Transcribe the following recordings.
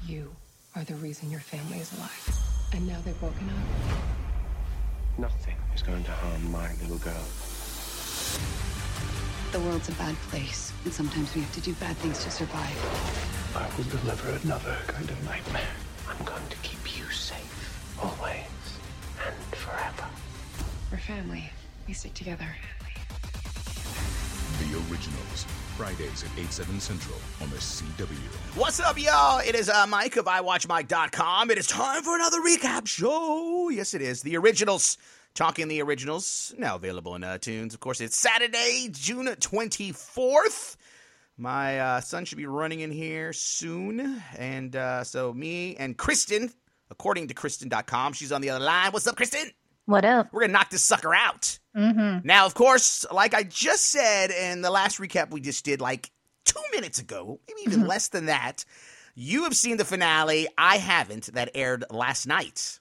You are the reason your family is alive. And now they've woken up. Nothing is going to harm my little girl. The world's a bad place, and sometimes we have to do bad things to survive. I will deliver another kind of nightmare. I'm going to keep you safe, always and forever. We're family. We stick together. The Originals, Fridays at 8, 7 Central on the CW. What's up, y'all? It is Mike of iWatchMike.com. It is time for another recap show. Yes, it is. The Originals. Talking the Originals. Now available in iTunes. Of course, it's Saturday, June 24th. My son should be running in here soon. And so me and Kristen, according to Kristen.com, she's on the other line. What's up, Kristen? What up? We're going to knock this sucker out. Mm-hmm. Now, of course, like I just said in the last recap we just did like 2 minutes ago, maybe even less than that, you have seen the finale. I haven't. That aired last night.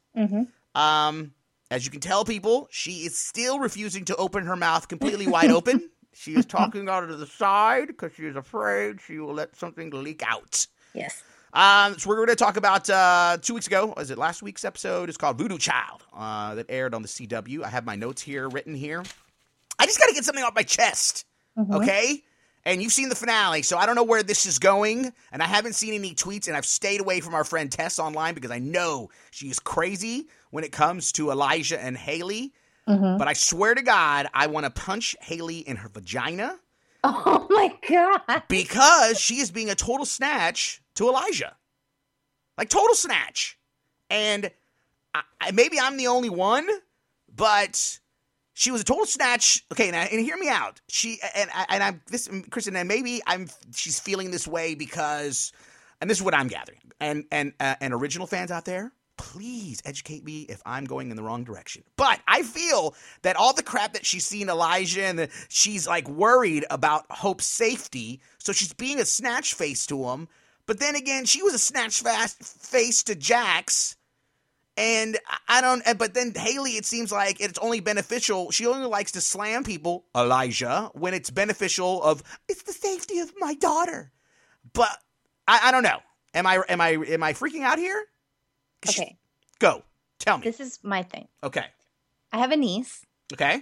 As you can tell, people, she is still refusing to open her mouth completely wide open. She is talking out of the side because she is afraid she will let something leak out. Yes. So we're going to talk about 2 weeks ago. Was it last week's episode? It's called Voodoo Child that aired on the CW. I have my notes here written here. I just got to get something off my chest, okay? And you've seen the finale, so I don't know where this is going, and I haven't seen any tweets, and I've stayed away from our friend Tess online because I know she is crazy when it comes to Elijah and Haley. But I swear to God, I want to punch Haley in her vagina. Oh, my God. Because she is being a total snatch to Elijah. Like, total snatch. And maybe I'm the only one, but she was a total snatch. Okay, now, and hear me out. Kristen, and maybe she's feeling this way because, and this is what I'm gathering. And original fans out there, please educate me if I'm going in the wrong direction. But I feel that all the crap that she's seen Elijah and she's like worried about Hope's safety, so she's being a snatch face to him. But then again, she was a snatch face to Jax. And but then Haley, it seems like it's only beneficial. She only likes to slam people, Elijah, when it's beneficial it's the safety of my daughter. But I don't know. Am I freaking out here? Okay. Go. Tell me. This is my thing. Okay. I have a niece. Okay.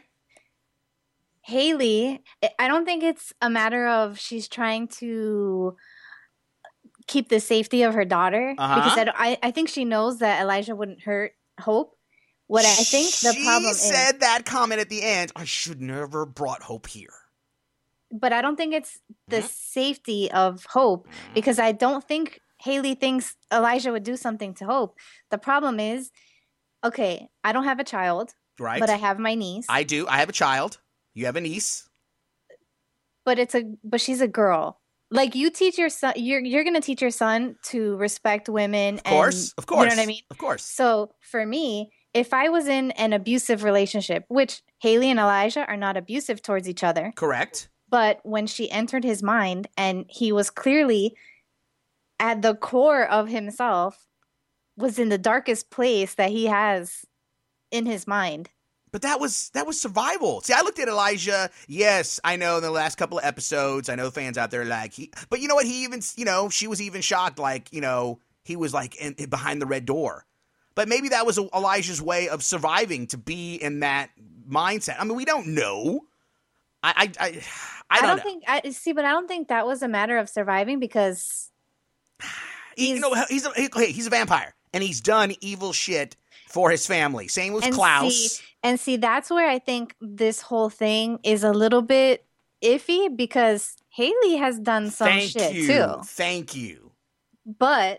Haley, I don't think it's a matter of she's trying to keep the safety of her daughter. Because I think she knows that Elijah wouldn't hurt Hope. What I think the problem is... She said that comment at the end, I should never brought Hope here. But I don't think it's the safety of Hope, because I don't think Haley thinks Elijah would do something to Hope. The problem is, okay, I don't have a child. Right. But I have my niece. I do. I have a child. You have a niece. But she's a girl. Like, you teach your son, you're going to teach your son to respect women. Of course. You know what I mean? Of course. So for me, if I was in an abusive relationship, which Haley and Elijah are not abusive towards each other. Correct. But when she entered his mind and he was clearly at the core of himself, was in the darkest place that he has in his mind. But that was survival. See, I looked at Elijah. Yes, I know in the last couple of episodes, I know fans out there like, but you know what? He even, she was even shocked, like, he was like behind the red door. But maybe that was Elijah's way of surviving, to be in that mindset. I mean, we don't know. I don't think but I don't think that was a matter of surviving, because he's a vampire and he's done evil shit for his family. Same with Klaus. See, that's where I think this whole thing is a little bit iffy, because Haley has done some shit too. Thank you. But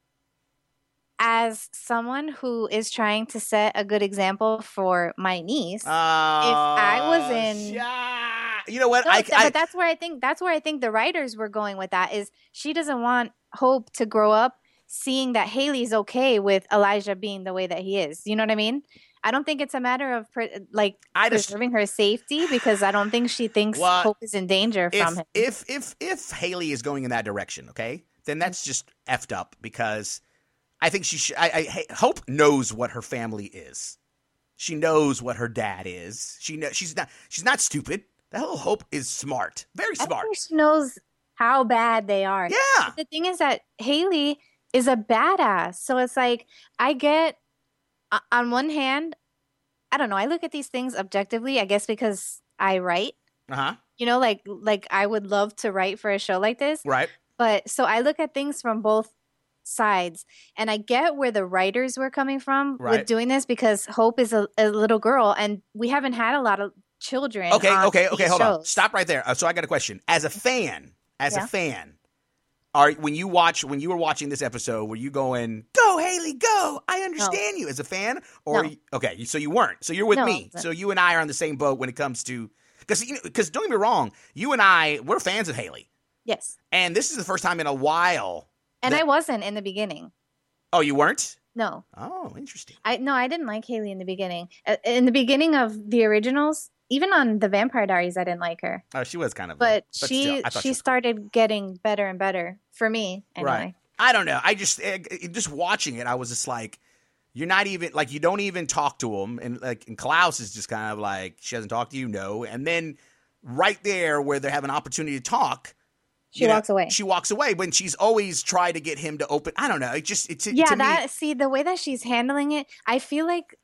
as someone who is trying to set a good example for my niece, if I was in, you know what? But that's where I think the writers were going with that, is she doesn't want Hope to grow up seeing that Haley's okay with Elijah being the way that he is. You know what I mean? I don't think it's a matter of preserving her safety, because I don't think she thinks Hope is in danger from him. If Haley is going in that direction, okay, then that's just effed up, because I think Hope knows what her family is. She knows what her dad is. She's not stupid. The whole Hope is smart, very smart. I think she knows how bad they are. Yeah. But the thing is that Haley is a badass. So it's like, I get, on one hand, I don't know, I look at these things objectively, I guess because I write. Uh-huh. You know, like I would love to write for a show like this. Right. But so I look at things from both sides, and I get where the writers were coming from with doing this, because Hope is a little girl, and we haven't had a lot of children. Okay, on hold shows. on. Stop right there. So I got a question. As a fan, when you were watching this episode, were you going, "Go Haley, go"? I understand you as a fan, or No. okay, so you weren't. So you're with No, me. but- So you and I are on the same boat when it comes to because don't get me wrong, you and I, we're fans of Haley, Yes. and this is the first time in a while. And I wasn't in the beginning. Oh, you weren't? No. Oh, interesting. I didn't like Haley in the beginning. In the beginning of the originals, even on the Vampire Diaries, I didn't like her. Oh, she was kind of, But still, I thought she was started getting better and better for me anyway. Right. I don't know. I just watching it, I was just like, you're not even like, you don't even talk to him, and Klaus is just kind of like, she hasn't talked to you, no, and then right there where they have an opportunity to talk, She walks away. She walks away when she's always tried to get him to open. I don't know. See, the way that she's handling it, I feel like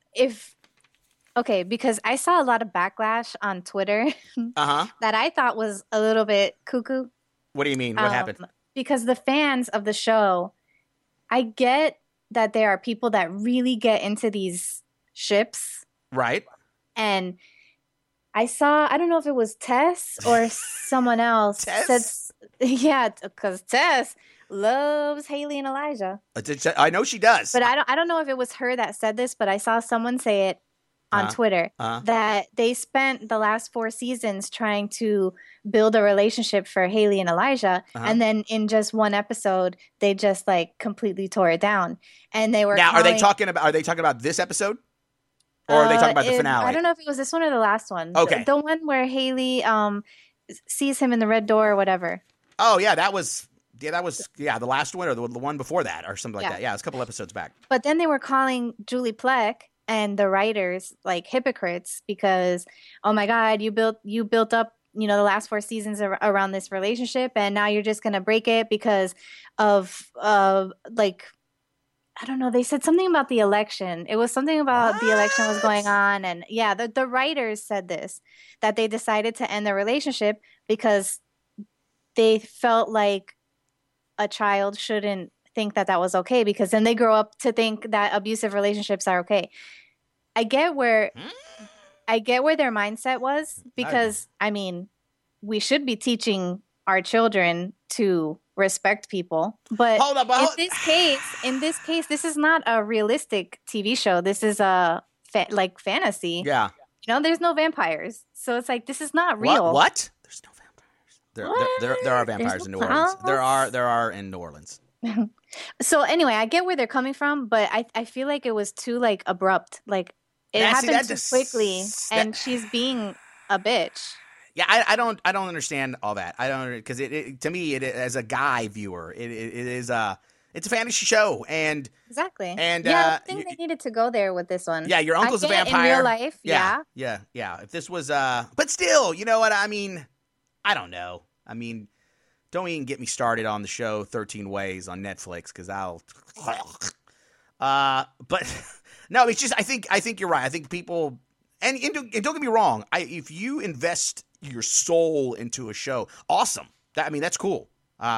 because I saw a lot of backlash on Twitter that I thought was a little bit cuckoo. What do you mean? What happened? Because the fans of the show, I get that there are people that really get into these ships. Right. And I don't know if it was Tess or someone else. Tess? Because Tess loves Haley and Elijah. I know she does. But I don't know if it was her that said this, but I saw someone say it on Twitter that they spent the last 4 seasons trying to build a relationship for Haley and Elijah, and then in just one episode they just like completely tore it down. And they were are they talking about this episode, or are they talking about the finale? I don't know if it was this one or the last one. Okay, the one where Haley sees him in the red door or whatever. Oh yeah, that was the last one, or the one before that, or something like that. Yeah, it's a couple episodes back. But then they were calling Julie Plec and the writers like hypocrites because, oh my God, you built up, the last 4 seasons around this relationship, and now you're just gonna break it because of I don't know. They said something about the election. It was something about the election was going on, and the writers said this, that they decided to end the relationship because they felt like a child shouldn't think that was okay, because then they grow up to think that abusive relationships are okay. I get where their mindset was, because we should be teaching our children to respect people, but in this case, this is not a realistic TV show. This is a fantasy. Yeah. There's no vampires, so it's like this is not real. What? There's no vampires. There are vampires in New Orleans. There are in New Orleans. So anyway, I get where they're coming from, but I feel like it was too abrupt. It happened too quickly, and she's being a bitch. Yeah, I don't understand all that. I don't, because to me, as a guy viewer, it is it's a fantasy show, and exactly. And I think they needed to go there with this one. Yeah, your uncle's a vampire in real life. Yeah. If this was but still, you know what I mean? I don't know. I mean, don't even get me started on the show 13 Ways on Netflix, because I'll. But no, it's just I think you're right. I think people and don't get me wrong. If you invest your soul into a show, awesome. That's cool.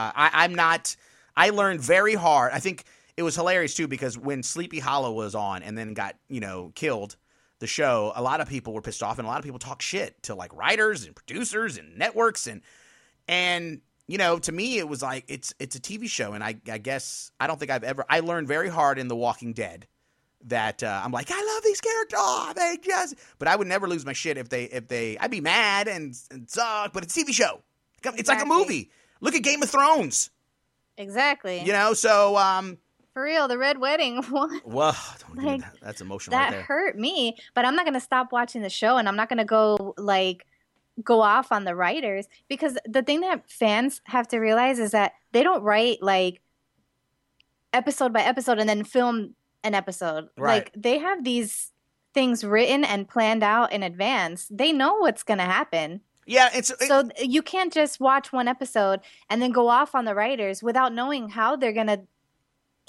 I learned very hard. I think it was hilarious too, because when Sleepy Hollow was on and then got killed, the show, a lot of people were pissed off, and a lot of people talk shit to writers and producers and networks, and to me it was like it's a TV show, and I guess I don't think I learned very hard in The Walking Dead that I'm like, I love these characters, but I would never lose my shit if they I'd be mad and suck, but it's a TV show. It's like a movie. Look at Game of Thrones. Exactly. So for real, the Red Wedding. Well, that's emotional. That right there. hurt me, but I'm not gonna stop watching the show, and I'm not gonna go off on the writers, because the thing that fans have to realize is that they don't write episode by episode and then film an episode. Right. They have these things written and planned out in advance. They know what's gonna happen. Yeah, so you can't just watch one episode and then go off on the writers without knowing how they're gonna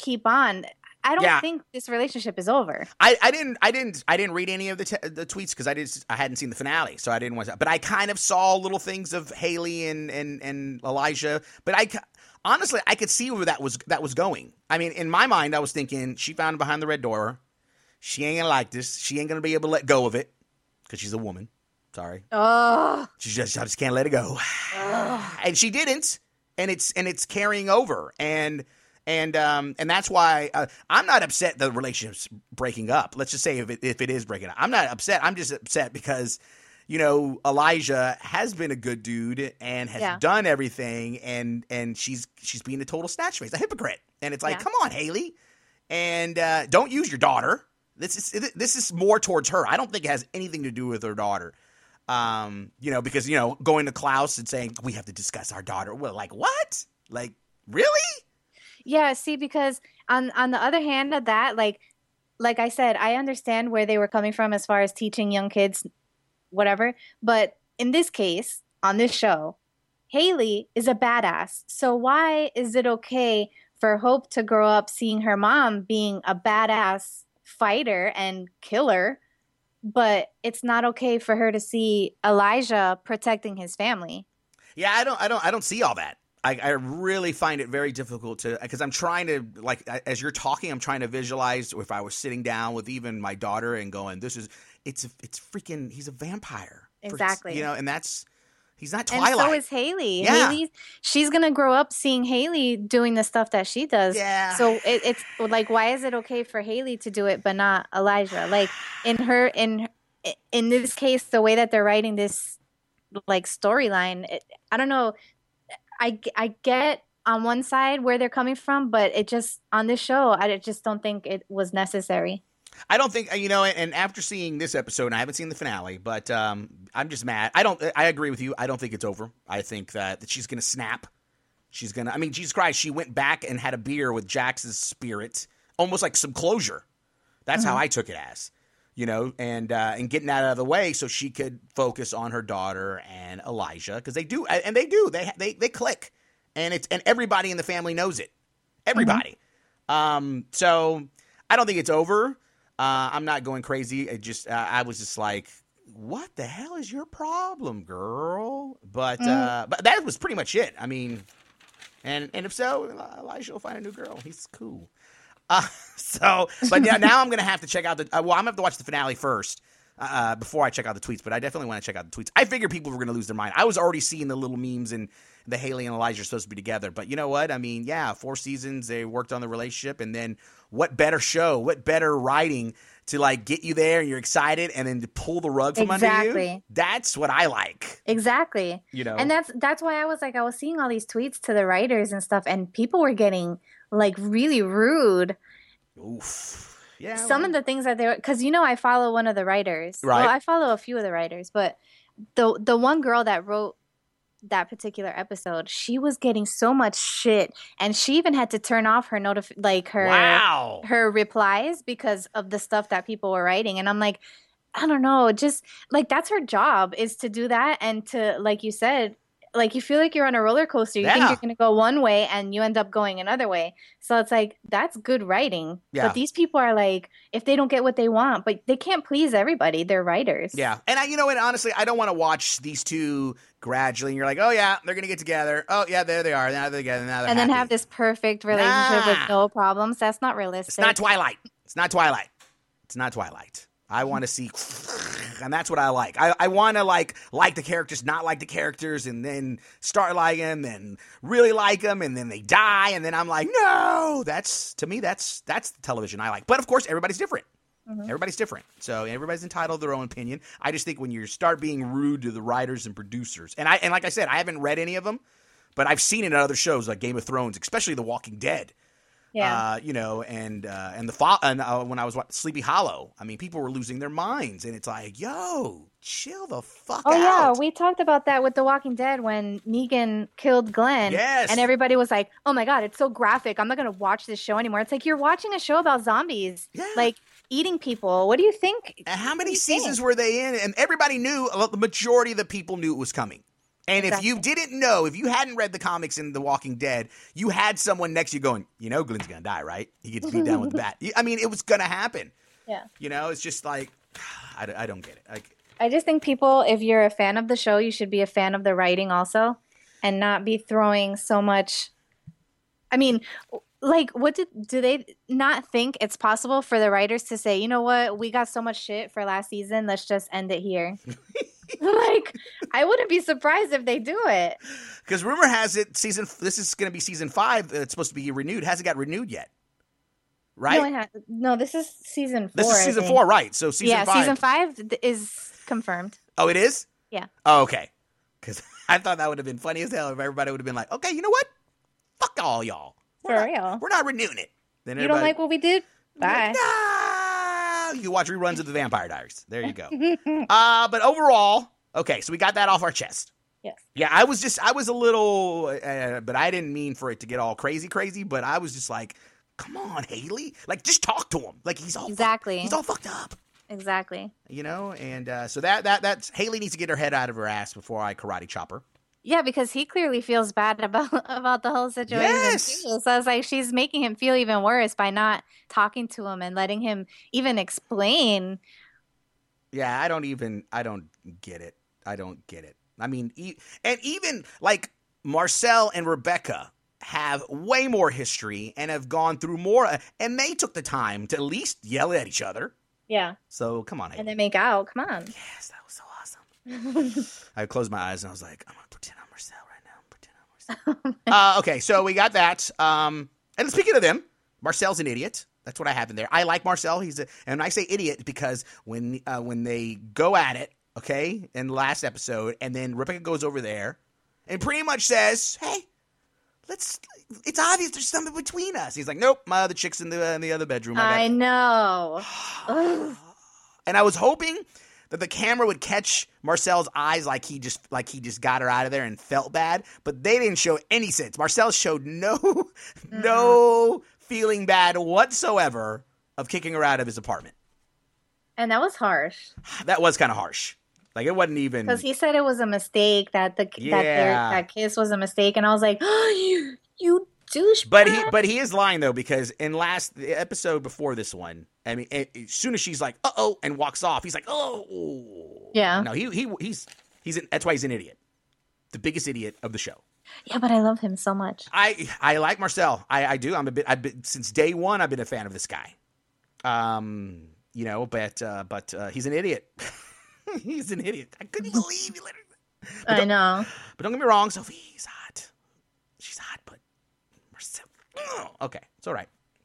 keep on. I don't Yeah. think this relationship is over. I didn't read any of the tweets because I hadn't seen the finale, so I didn't want to. But I kind of saw little things of Haley and Elijah. But honestly, I could see where that was going. I mean, in my mind, I was thinking she found him behind the red door. She ain't gonna like this. She ain't gonna be able to let go of it because she's a woman. Sorry. Oh, I just can't let it go. And she didn't, and it's carrying over, and that's why I'm not upset the relationship's breaking up. Let's just say if it is breaking up, I'm not upset. I'm just upset because, you know, Elijah has been a good dude and has done everything, and she's being a total snatch face, a hypocrite. And it's like, come on, Haley, and don't use your daughter. This is more towards her. I don't think it has anything to do with her daughter. You know, because, you know, going to Klaus and saying we have to discuss our daughter. Well, like what? Like really? yeah. See, because on the other hand of that, like I said, I understand where they were coming from as far as teaching young kids, whatever. But in this case, on this show, Haley is a badass. So why is it okay for Hope to grow up seeing her mom being a badass fighter and killer, but it's not okay for her to see Elijah protecting his family? Yeah, I don't see all that. I really find it very difficult to, because I'm trying to, like, as you're talking, I'm trying to visualize if I was sitting down with even my daughter and going, it's freaking, he's a vampire. Exactly. You know, and he's not Twilight. And so is Haley. Yeah. She's going to grow up seeing Haley doing the stuff that she does. Yeah. So it's like, why is it okay for Haley to do it, but not Elijah? Like in this case, the way that they're writing this like storyline, I don't know. I get on one side where they're coming from, but it just, on this show, I just don't think it was necessary. I don't think, you know, and after seeing this episode, and I haven't seen the finale, but I'm just mad. I agree with you. I don't think it's over. I think that she's going to snap. She's going to, I mean, Jesus Christ, she went back and had a beer with Jax's spirit, almost like some closure. That's how I took it as, you know, and getting that out of the way so she could focus on her daughter and Elijah, because they do, they click, and everybody in the family knows it. Everybody. So I don't think it's over. I'm not going crazy. I was just like, what the hell is your problem, girl? But that was pretty much it. I mean, and if so, Elijah will find a new girl. He's cool. But now I'm going to have to check out I'm going to have to watch the finale first before I check out the tweets, but I definitely want to check out the tweets. I figured people were going to lose their mind. I was already seeing the little memes and the Haley and Elijah are supposed to be together. But you know what? I mean, yeah, 4 seasons, they worked on the relationship, and then what better show, what better writing to like get you there and you're excited and then to pull the rug from under you? That's what I like. Exactly. You know? And that's why I was seeing all these tweets to the writers and stuff, and people were getting like really rude. Oof. Yeah. Some of the things that because you know I follow one of the writers. Right. Well, I follow a few of the writers, but the one girl that wrote that particular episode, she was getting so much shit, and she even had to turn off her her replies because of the stuff that people were writing. And I'm like, I don't know, just like that's her job, is to do that, and to, like you said, like you feel like you're on a roller coaster. You think you're going to go one way and you end up going another way. So it's like, that's good writing. Yeah. But these people are like, if they don't get what they want, but they can't please everybody. They're writers. Yeah. And you know what, honestly, I don't want to watch these two gradually and you're like, oh yeah, they're going to get together. Oh yeah, there they are. Now they're together. Now they're and happy. Then have this perfect relationship with no problems. That's not realistic. It's not Twilight. It's not Twilight. It's not Twilight. I want to see, and that's what I like. I want to like the characters, not like the characters, and then start liking them, then really like them, and then they die, and then I'm like, no. To me, that's the television I like. But of course, everybody's different. Mm-hmm. Everybody's different, so everybody's entitled to their own opinion. I just think when you start being rude to the writers and producers, and like I said, I haven't read any of them, but I've seen it in other shows like Game of Thrones, especially The Walking Dead. Yeah. You know, and when I was watching Sleepy Hollow, I mean, people were losing their minds, and it's like, yo, chill the fuck out. Oh yeah, we talked about that with The Walking Dead when Negan killed Glenn. Yes. And everybody was like, oh my God, it's so graphic. I'm not going to watch this show anymore. It's like, you're watching a show about zombies, like eating people. What do you think? And how many seasons were they in? And everybody knew, the majority of the people knew it was coming. And if you didn't know, if you hadn't read the comics in The Walking Dead, you had someone next to you going, Glenn's going to die, right? He gets beat down with the bat. I mean, it was going to happen. Yeah. It's just like, I don't get it. I just think people, if you're a fan of the show, you should be a fan of the writing also and not be throwing so much. I mean, like, do they not think it's possible for the writers to say, you know what, we got so much shit for last season, let's just end it here? Like, I wouldn't be surprised if they do it. Because rumor has it, this is going to be season 5. It's supposed to be renewed. Hasn't got renewed yet, right? No, this is season 4. This is season 4, right? So season 5. Yeah, season 5 is confirmed. Oh, it is? Yeah. Oh, okay. Because I thought that would have been funny as hell if everybody would have been like, okay, you know what? Fuck all y'all. Real. We're not renewing it. Then you don't like what we did? Bye. No. You watch reruns of The Vampire Diaries. There you go. But overall, okay, so we got that off our chest. Yes. Yeah, I was a little, but I didn't mean for it to get all crazy, but I was just like, come on, Haley. Like, just talk to him. Like, he's all he's all fucked up. Exactly. And so that's Haley needs to get her head out of her ass before I karate chop her. Yeah, because he clearly feels bad about the whole situation. Yes. Too. So I was like, she's making him feel even worse by not talking to him and letting him even explain. Yeah, I don't get it. I don't get it. I mean, and even like Marcel and Rebecca have way more history and have gone through more, and they took the time to at least yell at each other. Yeah. So come on, Haley. And then make out. Come on. Yes, that was so awesome. I closed my eyes and I was like, I'm gonna pretend I'm Marcel right now. Pretend I'm Marcel. Okay, so we got that. And speaking of them, Marcel's an idiot. That's what happened there. I like Marcel. And I say idiot because when they go at it, okay, in the last episode, and then Rebecca goes over there and pretty much says, "Hey, it's obvious there's something between us." He's like, "Nope, my other chick's in the other bedroom." I know. And I was hoping that the camera would catch Marcel's eyes like he just got her out of there and felt bad, but they didn't show any sense. Marcel showed no feeling bad whatsoever of kicking her out of his apartment. And that was harsh. That was kind of harsh. Like, it wasn't even, because he said it was a mistake, that that kiss was a mistake, and I was like, oh, you douchebag. But he is lying though, because in the episode before this one, I mean, as soon as she's like, "Uh-oh," and walks off, he's like, "Oh." Yeah. No, he's that's why he's an idiot. The biggest idiot of the show. Yeah, but I love him so much. I like Marcel. I do. I've been since day one. I've been a fan of this guy. But he's an idiot. He's an idiot. I couldn't believe he let her. I know. But don't get me wrong, Sophie's hot. She's hot, but Marcel. Okay, it's all right.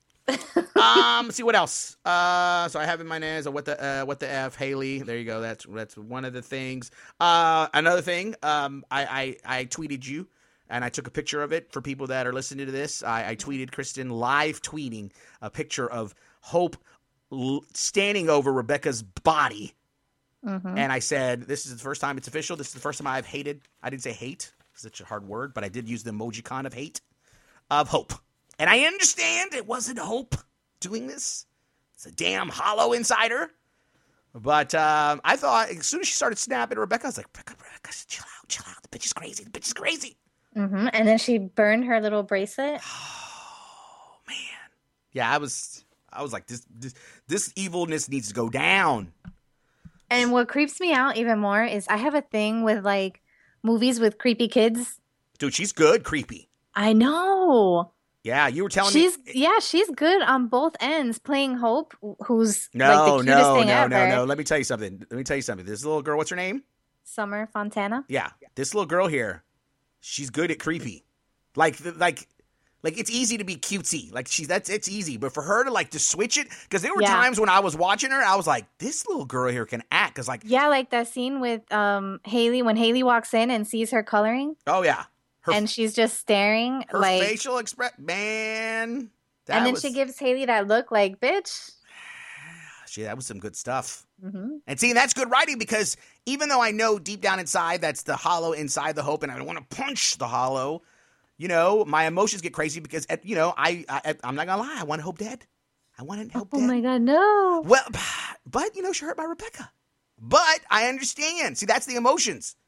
See what else. So I have in my name as what the F, Haley. There you go. That's one of the things. Another thing. I tweeted you, and I took a picture of it for people that are listening to this. I tweeted Kristen live tweeting a picture of Hope standing over Rebecca's body. Mm-hmm. And I said, this is the first time it's official. This is the first time I've hated. I didn't say hate. It's such a hard word, but I did use the emoji-con of hate. Of Hope. And I understand it wasn't Hope doing this. It's a damn hollow insider. But I thought as soon as she started snapping at Rebecca, I was like, Rebecca, chill out. The bitch is crazy. Mm-hmm. And then she burned her little bracelet. Oh, man. Yeah, I was like, this evilness needs to go down. And what creeps me out even more is I have a thing with, like, movies with creepy kids. Dude, she's good creepy. I know. Yeah, you were telling me. Yeah, she's good on both ends, playing Hope, who's like the cutest thing ever. No. Let me tell you something. This little girl, what's her name? Summer Fontana. Yeah, this little girl here, she's good at creepy. Like it's easy to be cutesy. Like it's easy, but for her to switch it, because there were times when I was watching her, I was like, this little girl here can act. Because like that scene with Haley when Haley walks in and sees her coloring. Oh yeah. And she's just staring. Her facial expression, man. And then she gives Haley that look like, bitch. That was some good stuff. Mm-hmm. And see, that's good writing, because even though I know deep down inside that's the hollow inside the Hope, and I want to punch the hollow, my emotions get crazy because, I'm not going to lie, I want Hope dead. I want Hope dead. Oh my God, no. Well, but, she hurt by Rebecca. But I understand. See, that's the emotions.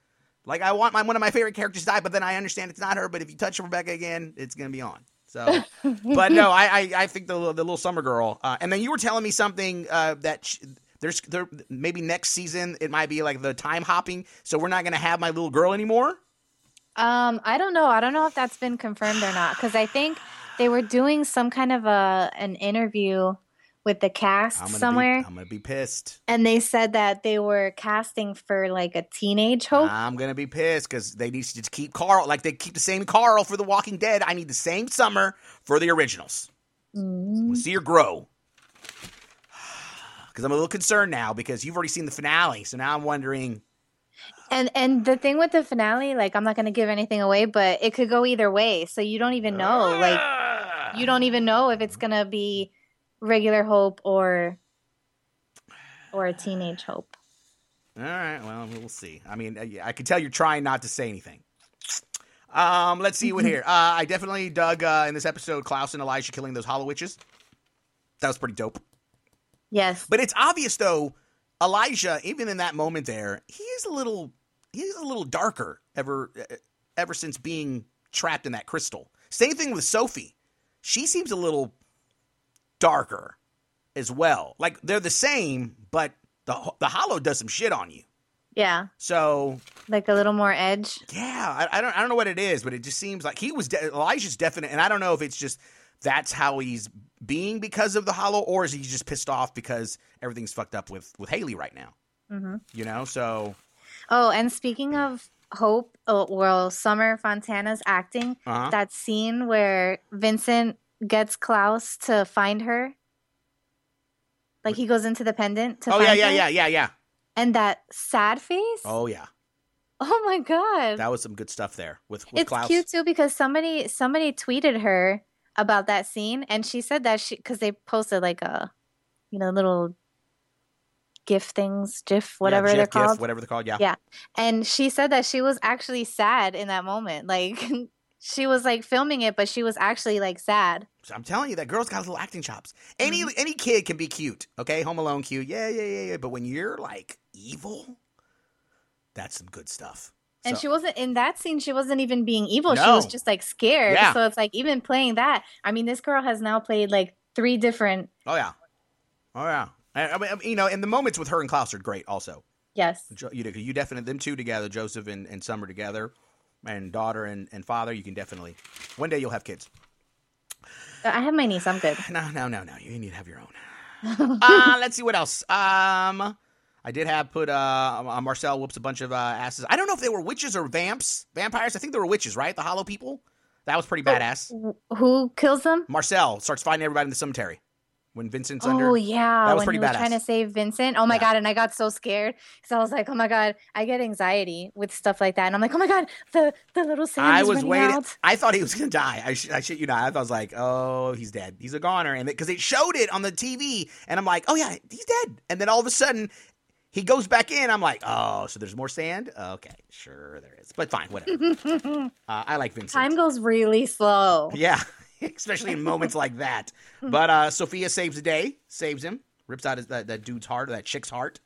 Like, I want one of my favorite characters to die, but then I understand it's not her. But if you touch Rebecca again, it's going to be on. So, but no, I think the little summer girl. And then you were telling me something that there maybe next season it might be like the time hopping. So we're not going to have my little girl anymore. I don't know. I don't know if that's been confirmed or not, because I think they were doing some kind of an interview with the cast somewhere. I'm gonna be pissed. And they said that they were casting for like a teenage Hope. I'm gonna be pissed because they need to just keep Carl. Like they keep the same Carl for The Walking Dead. I need the same Summer for the originals. We'll see her grow. Because I'm a little concerned now because you've already seen the finale. So now I'm wondering. And the thing with the finale, like, I'm not going to give anything away, but it could go either way. So you don't even know. Like, you don't even know if it's going to be regular Hope or a teenage Hope. All right. Well, we'll see. I mean, I can tell you're trying not to say anything. Let's see what here. I definitely dug in this episode Klaus and Elijah killing those Hollow Witches. That was pretty dope. Yes. But it's obvious, though, Elijah, even in that moment there, he's a little darker ever since being trapped in that crystal. Same thing with Sophie. She seems a little darker as well. Like, they're the same, but the Hollow does some shit on you. Yeah. So, like a little more edge. Yeah, I don't know what it is, but it just seems like Elijah's definite, and I don't know if it's just that's how he's being because of the Hollow, or is he just pissed off because everything's fucked up with Haley right now? Mm-hmm. You know, so. Oh, and speaking of Hope, Summer Fontana's acting, that scene where Vincent gets Klaus to find her, like he goes into the pendant to find her. Yeah. And that sad face. Oh yeah. Oh my God. That was some good stuff there with it's Klaus. It's cute too because somebody tweeted her about that scene, and she said that because they posted like a, little GIF, whatever they're called. GIF, whatever they're called, yeah. Yeah. And she said that she was actually sad in that moment. Like, she was like filming it, but she was actually like sad. So I'm telling you, that girl's got little acting chops. Any kid can be cute, okay? Home Alone cute, yeah. But when you're like evil, that's some good stuff. And she wasn't in that scene. She wasn't even being evil. No. She was just like scared. Yeah. So it's like even playing that. I mean, this girl has now played like 3 different. Oh yeah. I mean, and the moments with her and Klaus are great. Also. Yes. You definitely them two together, Joseph and Summer together, and daughter and father. You can definitely one day you'll have kids. I have my niece. I'm good. No. You need to have your own. Let's see what else. I did have put Marcel whoops a bunch of asses. I don't know if they were witches or vampires. I think they were witches, right? The Hollow people. That was pretty badass. Who kills them? Marcel starts fighting everybody in the cemetery when Vincent's under. Oh yeah, that was when pretty he was badass. trying to save Vincent. Oh my God, and I got so scared because I was like, oh my God, I get anxiety with stuff like that, and I'm like, oh my God, the little sand is running out. I thought he was gonna die. I shit you not. I was like, oh, he's dead. He's a goner, and because they showed it on the TV, and I'm like, oh yeah, he's dead. And then all of a sudden, he goes back in. I'm like, oh, so there's more sand? Okay, sure there is, but fine, whatever. I like Vincent. Time goes really slow. Yeah. Especially in moments like that. But Sophia saves the day, saves him, rips out that dude's heart, or that chick's heart.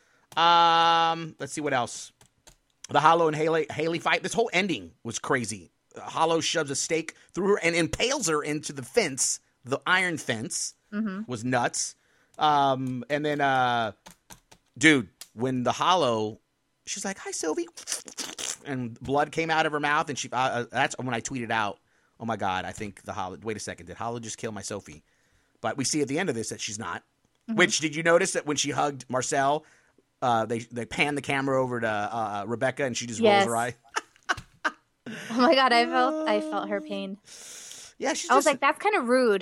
Let's see what else. The Hollow and Haley fight. This whole ending was crazy. Hollow shoves a stake through her and impales her into the fence. The iron fence was nuts. And then, dude, when the Hollow, she's like, "Hi, Sylvie," and blood came out of her mouth, and she. That's when I tweeted out, oh my God, I think the Hollow. Wait a second, did Hollow just kill my Sophie? But we see at the end of this that she's not. Which, did you notice that when she hugged Marcel, they pan the camera over to Rebecca and she just rolls her eye? Oh my God, I felt her pain. Yeah, I was like, that's kind of rude.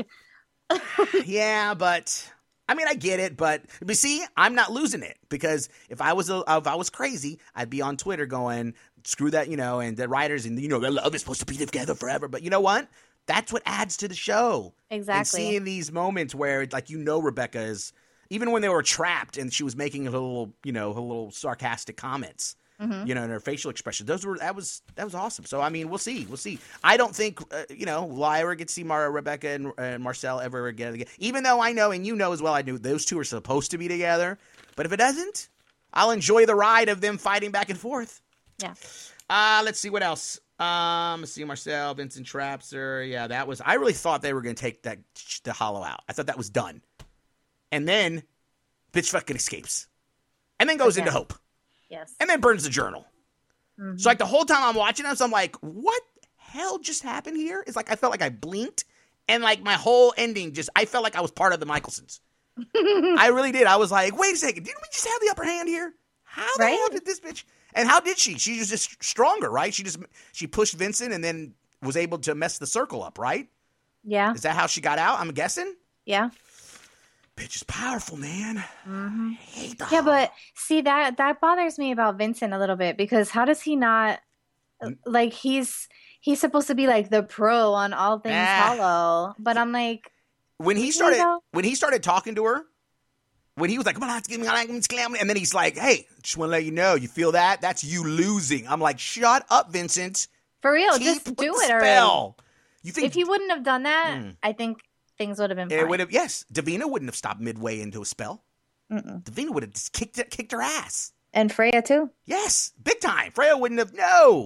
Yeah, but I mean, I get it, but see, I'm not losing it because if I was crazy, I'd be on Twitter going, screw that, and the writers and their love is supposed to be together forever. But you know what? That's what adds to the show. Exactly. And seeing these moments where it's like Rebecca is, even when they were trapped and she was making her little sarcastic comments, and her facial expression, that was awesome. So I mean, we'll see. I don't think will I ever get to see Rebecca and Marcel ever again. Even though I know, and as well, I knew those two are supposed to be together. But if it doesn't, I'll enjoy the ride of them fighting back and forth. Yeah. Let's see what else. Let's see, Marcel, Vincent Trapser. Yeah, that was. I really thought they were going to take the Hollow out. I thought that was done. And then, bitch fucking escapes. And then goes into Hope. Yes. And then burns the journal. Mm-hmm. So, like, the whole time I'm watching this, I'm like, what hell just happened here? It's like I felt like I blinked. And, like, my whole ending I felt like I was part of the Michelsons. I really did. I was like, wait a second. Didn't we just have the upper hand here? How the hell did this bitch? And how did she? She was just stronger, right? She pushed Vincent and then was able to mess the circle up, right? Yeah. Is that how she got out? I'm guessing? Yeah. Bitch is powerful, man. Mm-hmm. I hate the Yeah, but see, that bothers me about Vincent a little bit, because how does he not, like, he's supposed to be like the pro on all things Hollow, but I'm like, when he started talking to her, when he was like, come on, let's give me and then he's like, hey, just want to let you know, you feel that? That's you losing. I'm like, shut up, Vincent. For real, just do it already. You think if he wouldn't have done that, I think things would have been fine. It would have, yes. Davina wouldn't have stopped midway into a spell. Davina would have just kicked her ass. And Freya too. Yes, big time. Freya wouldn't have.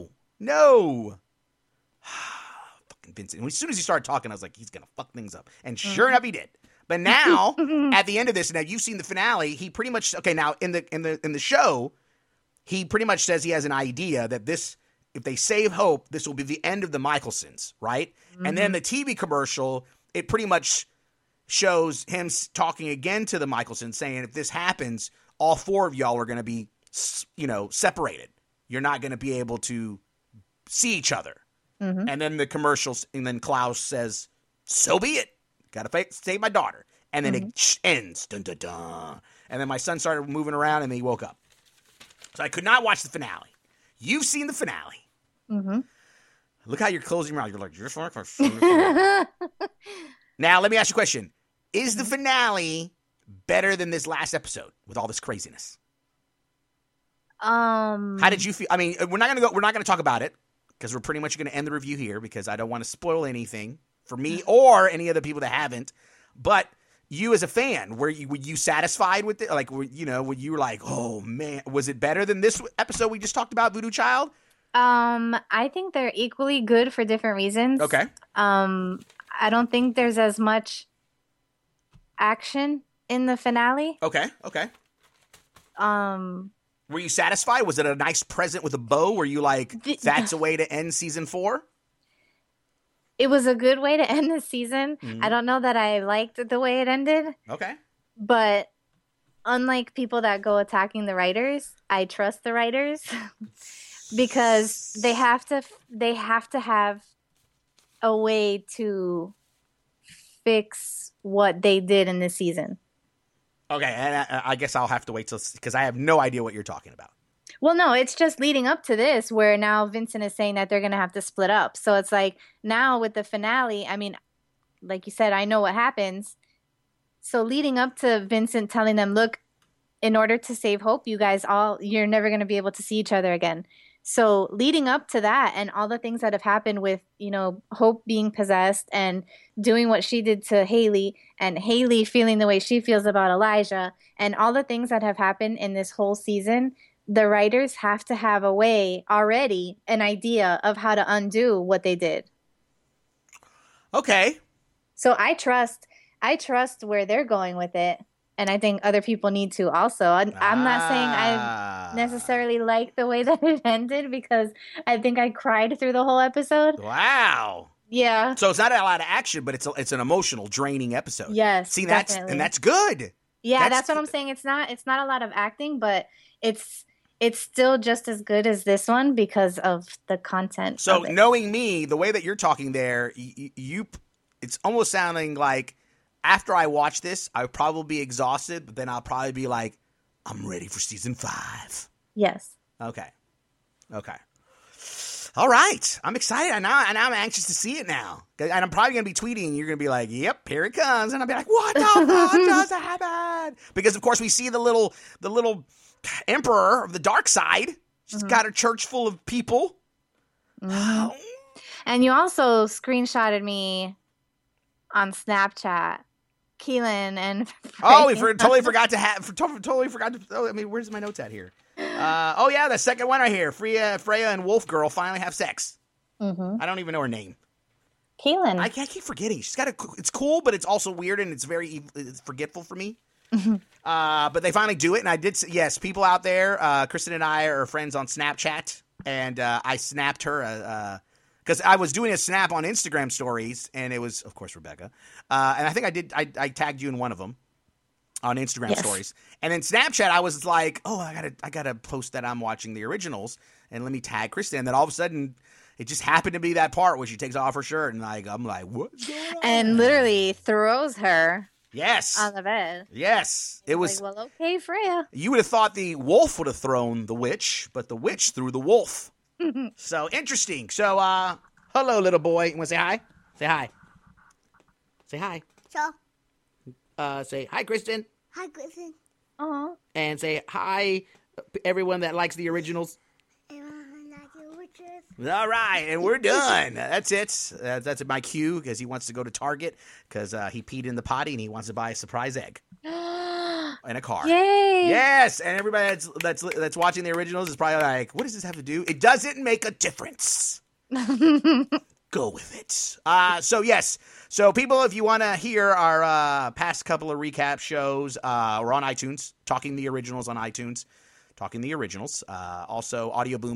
No. Fucking Vincent. As soon as he started talking, I was like, he's gonna fuck things up. And sure enough, he did. But now, at the end of this, now you've seen the finale. He pretty much now in the show, he pretty much says he has an idea that this, if they save Hope, this will be the end of the Michelsons, right? And then the TV commercial, it pretty much shows him talking again to the Michelsons, saying if this happens, all four of y'all are going to be, separated. You're not going to be able to see each other. And then the commercials, and then Klaus says, so be it. Got to save my daughter. And then it ends. Dun, dun, dun. And then my son started moving around, and then he woke up. So I could not watch the finale. You've seen the finale. Look how you're closing your mouth. You're like, you're smart. Now, let me ask you a question. Is the finale better than this last episode with all this craziness? How did you feel? I mean, we're not going to talk about it, because we're pretty much going to end the review here, because I don't want to spoil anything for me or any other people that haven't. But you as a fan, were you satisfied with it? Like, when you were like, oh man, was it better than this episode we just talked about, Voodoo Child? I think they're equally good for different reasons. Okay. I don't think there's as much action in the finale. Okay. Were you satisfied? Was it a nice present with a bow? Were you like, that's a way to end season 4? It was a good way to end the season. I don't know that I liked the way it ended. Okay. But unlike people that go attacking the writers, I trust the writers because they have to have a way to fix what they did in this season. Okay, and I guess I'll have to wait because I have no idea what you're talking about. Well, no, it's just leading up to this where now Vincent is saying that they're going to have to split up. So it's like now with the finale, I mean, like you said, I know what happens. So leading up to Vincent telling them, look, in order to save Hope, you're never going to be able to see each other again. So leading up to that and all the things that have happened with, Hope being possessed and doing what she did to Haley and Haley feeling the way she feels about Elijah and all the things that have happened in this whole season, the writers have to have a way already, an idea of how to undo what they did. Okay. So I trust where they're going with it. And I think other people need to also. I'm not saying I necessarily like the way that it ended because I think I cried through the whole episode. Wow. Yeah. So it's not a lot of action, but it's an emotional, draining episode. Yes. See, definitely. that's good. Yeah, that's what I'm saying. It's not a lot of acting, but it's still just as good as this one because of the content. So knowing me, the way that you're talking there, it's almost sounding like after I watch this, I'll probably be exhausted, but then I'll probably be like, I'm ready for season 5. Yes. Okay. All right. I'm excited. And I'm anxious to see it now. And I'm probably going to be tweeting, and you're going to be like, yep, here it comes. And I'll be like, what the fuck just happened? Because, of course, we see the little emperor of the dark side. She's got a church full of people. Mm-hmm. And you also screenshotted me on Snapchat. Keelan and we totally forgot to. I mean, where's my notes at here? Oh yeah, the second one right here. Freya and Wolf Girl finally have sex. Mm-hmm. I don't even know her name. Caitlin. I keep forgetting. She's got it's cool, but it's also weird and it's very forgetful for me. But they finally do it, and I did. Yes, people out there, Kristen and I are friends on Snapchat, and I snapped her because I was doing a snap on Instagram stories, and it was, of course, Rebecca. And I think I tagged you in one of them on Instagram stories, and then Snapchat, I was like, oh, I gotta post that I'm watching the originals, and let me tag Kristen. And then all of a sudden, it just happened to be that part where she takes off her shirt, and I'm like, what's going on? And literally throws her. Yes. On the bed. Yes. It was. Like, well, okay, Freya. You would have thought the wolf would have thrown the witch, but the witch threw the wolf. So interesting. So, hello, little boy. You want to say hi? Say hi. Say hi. So, say hi, Kristen. hi, Griffin. Aw. And say hi, everyone that likes the originals. Everyone like your witches. All right, and we're done. That's it. That's my cue because he wants to go to Target because he peed in the potty and he wants to buy a surprise egg and a car. Yay! Yes, and everybody that's watching the originals is probably like, "What does this have to do?" It doesn't make a difference. Go with it. So yes. So people, if you want to hear our past couple of recap shows, we're on iTunes, Talking the Originals on iTunes. Talking the Originals. Also,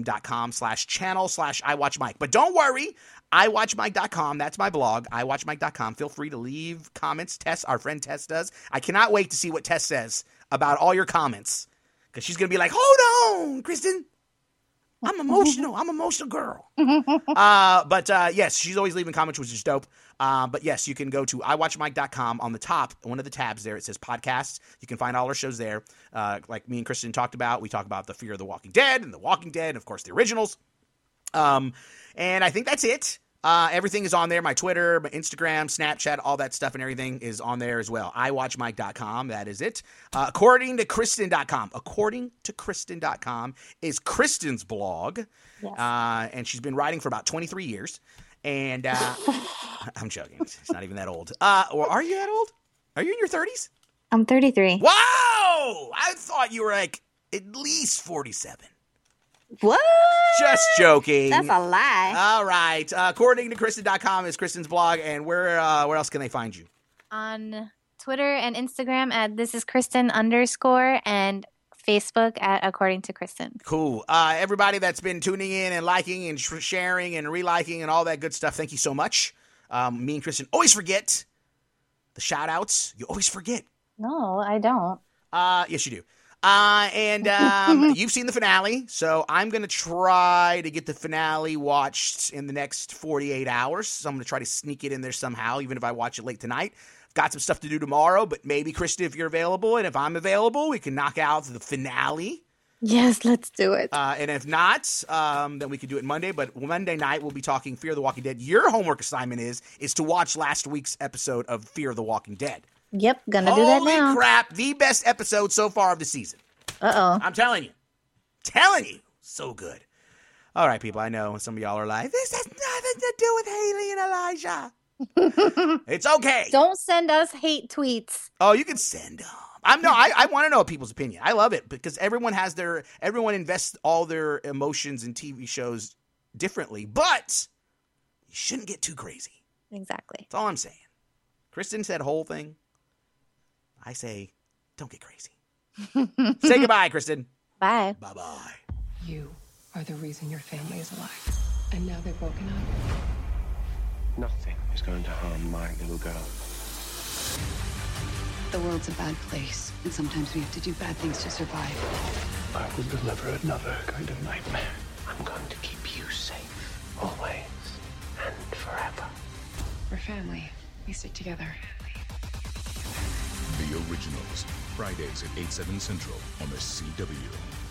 audioboom.com/channel/iWatchMike. But don't worry, iWatchMike.com. That's my blog, iWatchMike.com. Feel free to leave comments. Tess, our friend Tess does. I cannot wait to see what Tess says about all your comments. Because she's going to be like, hold on, Kristen. I'm emotional. I'm an emotional girl. But yes, she's always leaving comments, which is dope. But yes, you can go to iWatchMike.com. On the top, one of the tabs there, it says podcasts. You can find all our shows there. Like me and Kristen talked about, we talk about the Fear of the Walking Dead and The Walking Dead, and of course, the originals. And I think that's it. Everything is on there. My Twitter, my Instagram, Snapchat, all that stuff and everything is on there as well. iWatchMike.com. That is it. According to Kristen.com. According to Kristen.com is Kristen's blog. Yes. And she's been writing for about 23 years. And I'm joking. She's not even that old. Or are you that old? Are you in your 30s? I'm 33. Wow! I thought you were like at least 47. What? Just joking. That's a lie. All right. According to Kristen.com is Kristen's blog. And where else can they find you? On Twitter and Instagram at thisiskristen_ and Facebook at According to Kristen. Cool. Everybody that's been tuning in and liking and sharing and reliking and all that good stuff, thank you so much. Me and Kristen always forget the shout outs. You always forget. No, I don't. Yes, you do. And you've seen the finale, so I'm going to try to get the finale watched in the next 48 hours. So I'm going to try to sneak it in there somehow, even if I watch it late tonight. Got some stuff to do tomorrow, but maybe, Kristen, if you're available, and if I'm available, we can knock out the finale. Yes, let's do it. And if not, then we can do it Monday. But Monday night, we'll be talking Fear of the Walking Dead. Your homework assignment is to watch last week's episode of Fear of the Walking Dead. Yep, gonna do that now. Holy crap, the best episode so far of the season. Uh-oh. I'm telling you. Telling you. So good. All right, people, I know some of y'all are like, this has nothing to do with Haley and Elijah. It's okay. Don't send us hate tweets. Oh, you can send them. I want to know people's opinion. I love it because everyone invests all their emotions in TV shows differently, but you shouldn't get too crazy. Exactly. That's all I'm saying. Kristen said whole thing. I say, don't get crazy. Say goodbye, Kristen. Bye. Bye-bye. You are the reason your family is alive. And now they're broken up. Nothing is going to harm my little girl. The world's a bad place, and sometimes we have to do bad things to survive. I will deliver another kind of nightmare. I'm going to keep you safe, always and forever. We're family. We stick together. The Originals, Fridays at 8/7 Central on the CW.